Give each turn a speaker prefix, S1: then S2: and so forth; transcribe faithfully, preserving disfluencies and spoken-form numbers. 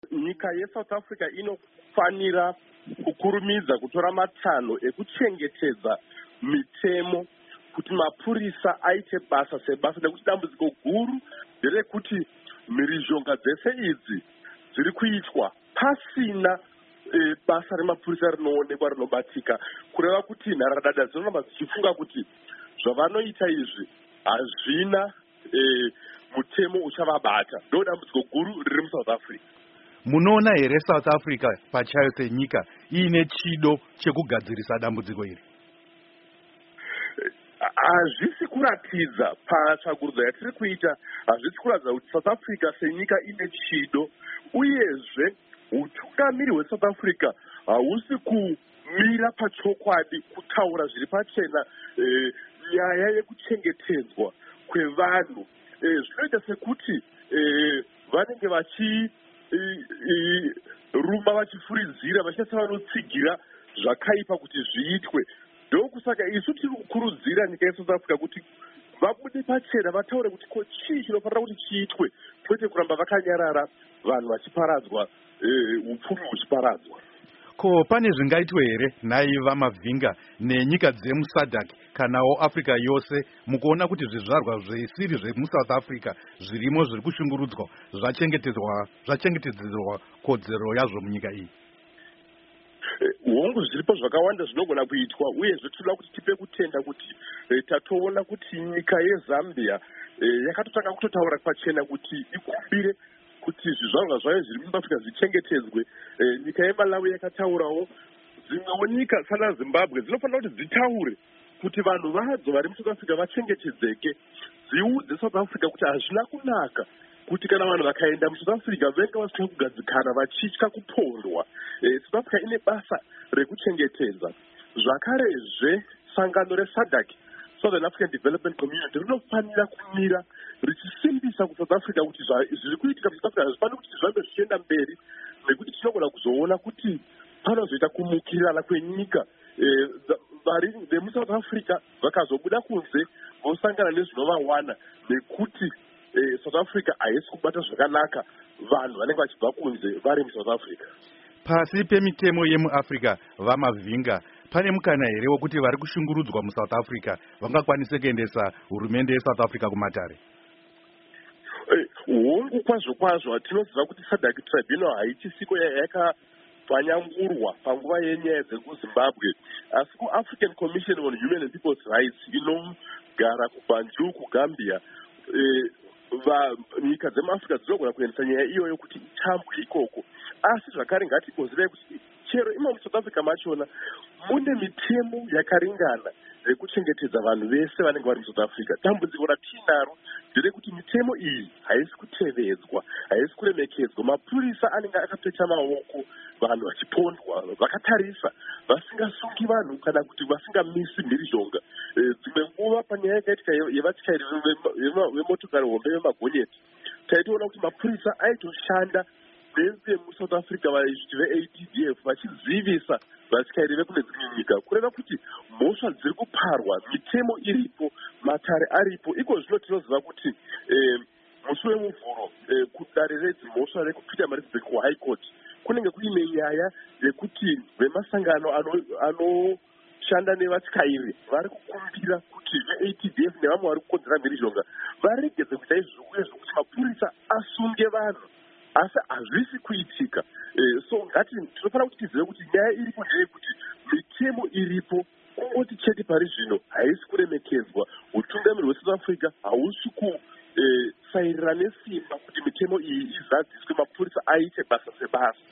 S1: Nyika yeSouth Africa inofanira kukurumidza kutora matanho ekuchengetedza mitemo kuti mapurisa aite basa sebasa, nekuti dambudziko guru nderekuti mhirizhonga dzese idzi dziri kuitwa pasina e, basa remapurisa rinoonekwa rinobatika, kureva kuti nharadada dzinoramba dzichifunga kuti zvavanoita izvi hazvina e, mutemo uchavabata. Ndo dambudziko guru riri muSouth Africa.
S2: Munoona here South Africa pachayo senyika iine chido chekugadzirisa dambudziko iri?
S1: Hazvisi kuratidza patsvagurudzo yatiri kuita, hazvisi kuratidza kuti South Africa senyika ine chido, uyezve utungamiri hweSouth Africa hausi kumira pachokwadi kutaura zviri pachena e, nyaya yekuchengetedzwa kwevanhu. E, zvinoita sekuti e, vanenge vachi e, e, ruma vachifuridzira vachita vanotsigira zvakaipa kuti zviitwe. Ndokusaka isu tiri kukurudzira nyika yeSouth Africa kuti vabude pachena vataure kuti ko chii chinofanira kuti chiitwe, kwete kuramba vakanyarara vanhu vachiparadzwa, upfumi huchiparadzwa.
S2: Ko pane zvingaitwe here nhai vaMavhinga nenyika dzemuSADC kanawo Africa yose mukuona kuti zvizvarwa zvisiri zvemuSouth Africa zvirimo zviri kushungurudzwa zvachengetedzwa zvachengetedzerwa kodzero yazvo munyika iyi?
S1: Hongu zviripo zvakawanda zvinogona kuitwa, uyezve tinoda kuti tipe kutenda kuti e, tatoona kuti nyika yeZambia e, yakatotanga kutotaura pachena kuti ikumbire kuti zvizvarwa zvayo zviri muSouth Africa zvichengetedzwe. E, nyika yeMalawi yakataurawo. Dzimwewo nyika sana Zimbabwe dzinofanira kuti dzitaure kuti vanhu vadzo vari muSouth Africa vachengetedzeke, dziudze South Africa kuti hazvina kunaka kuti kana vanhu vakaenda muSouth Africa venga vasina kugadzikana vachitya kupondwa. E, South Africa ine basa rekuchengetedza. Zvakarezve sangano reSADC, Southern African Development Community, rinofanira kumira richisimbisa kuSouth Africa kuti zviri kuitika muSouth Africa hazvifaniri kuti zvambe zvichienda mberi, nekuti tinogona kuzoona kuti panozoita kumukirirana kwenyika. E, vari vemuSouth Africa vakazobuda kunze vosangana nezvinovawana, nekuti e, South Africa haisi kubata zvakanaka vanhu vanenge vachibva kunze vari muSouth Africa.
S2: Pasi pemitemo yemuAfrica vaMavhinga, pane mukana here wekuti vari kushungurudzwa muSouth Africa vangakwanise kuendesa hurumende yeSouth Africa kumatare?
S1: Hongu kwazvo kwazvo tinoziva kuti SADC Tribunal haichisiko yakapfanyangurwa panguva yenyaya dzekuZimbabwe, asi kuAfrican Commission on Human and People's Rights inogara kuBanjul kuGambia, e, nyika dzemuAfrica dzinogona kuendesa nyaya iyoyo kuti itambwe ikoko. Asi zvakare ngatigozivai kuti chero imo muSouth Africa machona mune mitemo yakaringana yekuchengetedza vanhu vese vanenge vari muSouth Africa. Dambudziko ratinaro nderekuti mitemo iyi haisi kutevedzwa, haisi kuremekedzwa. Mapurisa anenge akapeta maoko vanhu vachipondwa, vakatarisa vasingasungi vanhu kana kuti vasingamisi mhirizhonga. E, dzimwe nguva panyaya yakaitika yevatyairi vemotokari hombe vemagonyeti, taitoona kuti mapurisa aitoshanda nevemuSouth Africa vaiti veA D D F vachizivisa vatyairi vekune dzimwe nyika, kureva kuti mhosva dziri kuparwa, mitemo iripo, matare aripo. Iko zvino tinoziva kuti e, musi wemuvhuro e, kudare redzimhosva rekuPietermaritzburg kuHigh Court kunenge kuine nyaya yekuti vemasangano anoshanda ano nevatyairi vari kukumbira kuti veA D D F nevamwe vari kukonzera mhirizhonga varegedze kuita izvi, uyezve kuti mapurisa asunge vanhu, asi hazvisi kuitika. E, so ngati tinofanira kuti tizive kuti nyaya iripo ndeyekuti mitemo iripo, kungoti chete pari zvino haisi kuremekedzwa. Utungamiri hweSouth Africa hausi kusairira nesimba kuti mitemo iyi izadziswe, mapurisa aite basa sebasa.